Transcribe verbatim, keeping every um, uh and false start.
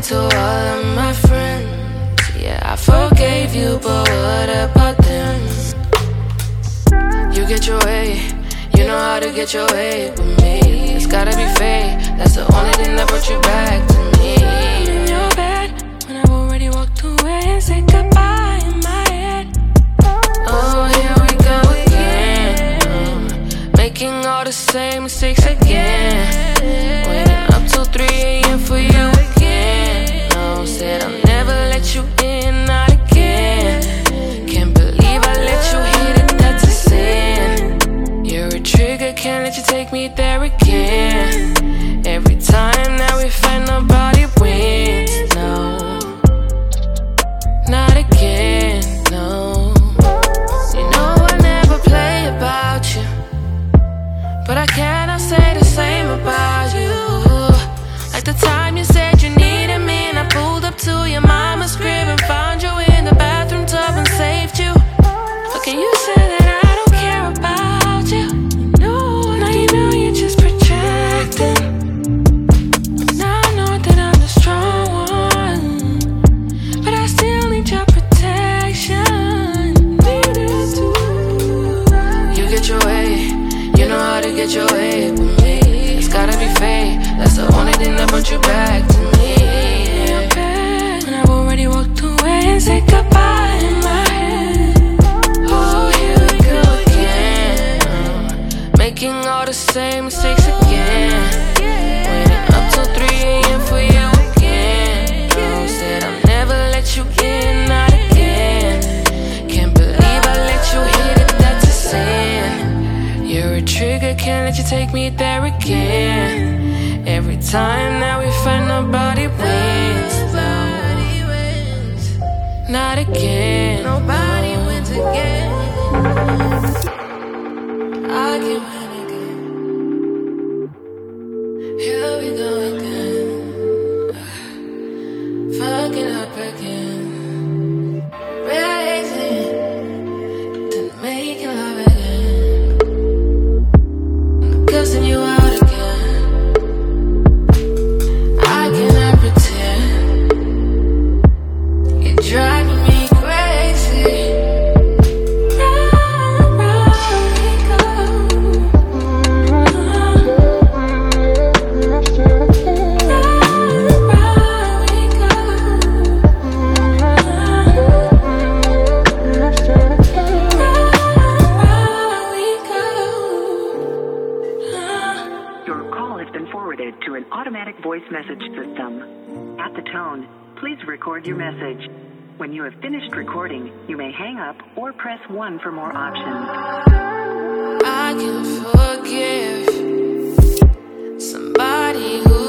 to all of my friends. Yeah, I forgave you, but what about them? You get your way, you know how to get your way with me. It's gotta be fate, that's the only thing that brought you back to me. In your bed, when I've already walked away and said goodbye in my head. Oh, here we go again, uh, making all the same mistakes again. Waiting up till three a.m. for you again. No, said I'll never let you in, not again. Can't believe I let you hit it, that's a sin. You're a trigger, can't let you take me there again. Every time that we fight, nobody wins. No, not again, no. You know I never play about you, but I cannot say the same about you. Like the time you said you needed me, and I pulled up to your mama's crib and found you in the bathroom tub and saved you. How can you say that I don't care about you? No, now you know you're just projecting. Now I know that I'm the strong one, but I still need your protection. Need it too. You get your way, you know how to get your way with me. It's gotta be fate, that's the only thing that brought you back to me. Yeah. When I've already walked away and said goodbye in my head. Oh, here we go again, uh, making all the same mistakes again. Waiting up till three a.m. for you again. No, said I'll never let you in, not again. Can't believe I let you hit it, that's a sin. You're a trigger, can't let you take me there again. Every time that we fight, nobody wins. Nobody wins. Not again. Nobody wins again. I can win again. Here we go again. Fucking up again. Racing. Then making love again. Cussing you out. Driving me crazy. Round, round we go. Round, round we go. Round we go. Your call has been forwarded to an automatic voice message system. At the tone, please record your message. When you have finished recording, you may hang up or press one for more options. I can forgive somebody who